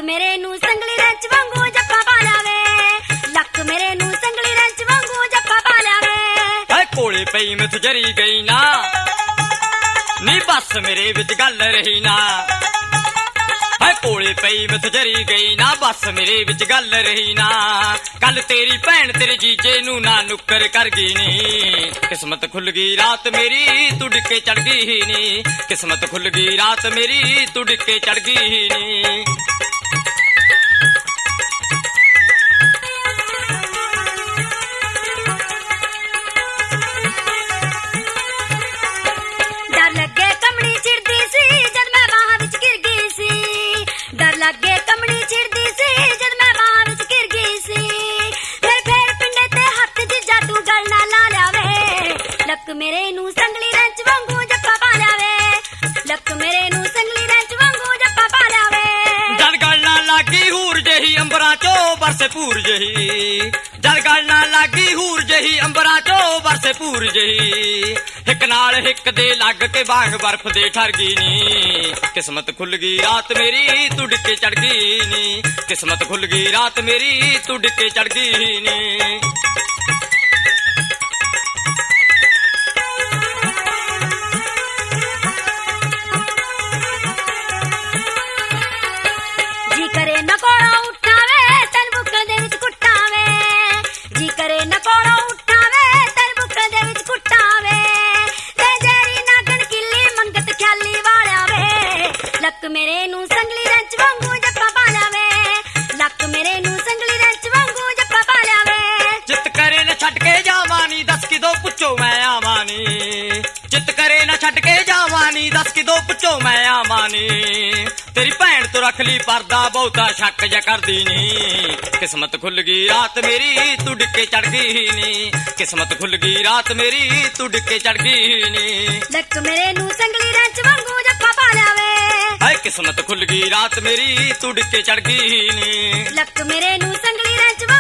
ਮੇਰੇ ਨੂੰ ਸੰਗਲੀ ਰੰਚ ਵਾਂਗੂ ਜੱਫਾ ਪਾ ਲਿਆਵੇ ਲੱਕ ਮੇਰੇ ਨੂੰ ਸੰਗਲੀ ਰੰਚ ਵਾਂਗੂ ਜੱਫਾ ਪਾ ਲਿਆਵੇ ਹਾਏ ਕੋਲੇ ਪਈ ਮਿੱਥ ਜਰੀ ਗਈ ਨਾ ਨੀ ਬਸ ਮੇਰੇ ਵਿੱਚ ਗੱਲ ਰਹੀ ਨਾ ਹਾਏ ਕੋਲੇ ਪਈ ਮਿੱਥ ਜਰੀ ਗਈ ਨਾ ਬਸ ਮੇਰੇ ਵਿੱਚ ਗੱਲ ਰਹੀ ਨਾ ਕੱਲ ਤੇਰੀ ਭੈਣ ਤੇਰੇ ਜੀਜੇ ਨੂੰ ਨਾ ਨੁੱਕਰ ਕਰ ਗਈ ਨੀ ਕਿਸਮਤ ਖੁੱਲ ਗਈ ਰਾਤ ਮੇਰੀ ਤੂੰ ਡਿੱਕੇ ਚੜ ਗਈ ਨੀ ਕਿਸਮਤ ਖੁੱਲ ਗਈ ਰਾਤ ਮੇਰੀ ਤੂੰ ਡਿੱਕੇ ਚੜ ਗਈ ਨੀ ਡਰ ਲੱਗੇ ਕਮਣੀ ਚਿੜਦੀ ਸੀ ਜਦ ਮੈਂ ਬਾਹਾਂ ਵਿੱਚ ਗਿਰ ਗਈ ਸੀ ਡਰ ਲੱਗੇ ਕਮਣੀ ਚਿੜਦੀ ਸੀ ਜਦ ਮੈਂ ਬਾਹਾਂ ਵਿੱਚ ਗਿਰ ਗਈ ਸੀ ਫਿਰ ਪਿੰਡੇ ਤੇ ਹੱਥ ਜਿੱਜਾ ਤੂੰ ਗੱਲ ਨਾ ਲਾ ਲਿਆਵੇ ਲੱਕ ਮੇਰੇ ਨੂੰ ਸੰਗਲੀ ਰੰਚ ਵਾਂਗੂ ਜੱਫਾ ਪਾ ਲਿਆਵੇ ਲੱਕ ਮੇਰੇ ਨੂੰ ਸੰਗਲੀ ਰੰਚ ਵਾਂਗੂ ਜੱਫਾ ਪਾ ਲਿਆਵੇ ਜਦ ਗੱਲ ਨਾ ਲੱਗੀ ਹੂਰ ਜਹੀ ਅੰਬਰਾਂ ਚੋਂ ਬਰਸੇ ਭੂਰ ਜਹੀ ਜਦ ਗੱਲ ਨਾ ਲੱਗੀ ਹੂਰ ਜਹੀ ਅੰਬਰਾਂ ਚੋਂ ਬਰਸੇ ਭੂਰ ਜਹੀ ਇੱਕ ਨਾਲ ਹਿੱਕ ਦੇ ਲੱਗ ਕੇ ਬਾਗ ਬਰਫ਼ ਦੇ ਠਰ ਗਈ ਨੀ ਕਿਸਮਤ ਖੁੱਲ ਗਈ ਰਾਤ ਮੇਰੀ ਤੂੰ ਡਿੱਕੇ ਚੜ ਗਈ ਨੀ ਕਿਸਮਤ ਖੁੱਲ ਗਈ ਰਾਤ ਮੇਰੀ ਤੂੰ ਡਿੱਕੇ ਚੜ ਗਈ ਨੀ ਜੀ ਕਰੇ ਨਾ ਕੋੜਾ ਉਠਾਵੇ ਤਨ ਬੁੱਕਲ ਦੇ ਵਿੱਚ ਕੁੱਟਾਵੇ ਜੀ ਕਰੇ ਨਾ ਕੋੜਾ ਉਠਾਵੇ ਤਨ ਬੁੱਕਲ ਦੇ ਵਿੱਚ ਕੁੱਟਾਵੇ ਤੇ ਜਿਹੜੀ ਨਾਗਣ ਕਿੱਲੀ ਮੰਗਤ ਖਿਆਲੀ ਵਾਲਿਆ ਵੇ ਲੱਕ ਮੇਰੇ ਨੂੰ ਸੰਗਲੀ ਰੰਚ ਵਾਂਗੂ ਜੱਫਾ ਪਾ ਲਿਆਵੇ ਲੱਕ ਮੇਰੇ ਨੂੰ ਸੰਗਲੀ ਰੰਚ ਵਾਂਗੂ ਜੱਫਾ ਪਾ ਲਿਆਵੇ ਚਿੱਤ ਕਰੇ ਨਾ ਛੱਡ ਕੇ ਜਾਵਾਂ ਨੀ ਦੱਸ ਕਿਦੋਂ ਪੁੱਛੋ ਮੈਂ ਆਵਾਂ ਨੀ ਚਿੱਤ ਕਰੇ ਨਾ ਛੱਡ ਕੇ ਜਾਵਾਂ ਨੀ ਦੱਸ ਕਿਦੋਂ ਪੁੱਛੋ ਮੈਂ ਆਵਾਂ ਨੀ ਤੇਰੀ ਭੈਣ ਤੋਂ ਰੱਖ ਲਈ ਪਰਦਾ ਬਹੁਤਾ ਸ਼ੱਕ ਜਾ ਕਰਦੀ ਨੀ ਕਿਸਮਤ ਖੁੱਲ ਗਈ ਰਾਤ ਮੇਰੀ ਤੂੰ ਡਿੱਕੇ ਚੜ ਗਈ ਨੀ ਕਿਸਮਤ ਖੁੱਲ ਗਈ ਰਾਤ ਮੇਰੀ ਤੂੰ ਡਿੱਕੇ ਚੜ ਗਈ ਨੀ ਲੱਕ ਮੇਰੇ ਨੂੰ ਸੰਗਲੀ ਰੰਚ ਵਾਂਗੂ ਜੱਫਾ ਪਾ ਲਿਆਵੇ ਹਾਏ ਕਿਸਮਤ ਖੁੱਲ ਗਈ ਰਾਤ ਮੇਰੀ ਤੂੰ ਡਿੱਕੇ ਚੜ ਗਈ ਨੀ ਲੱਕ ਮੇਰੇ ਨੂੰ ਸੰਗਲੀ ਰੰਚ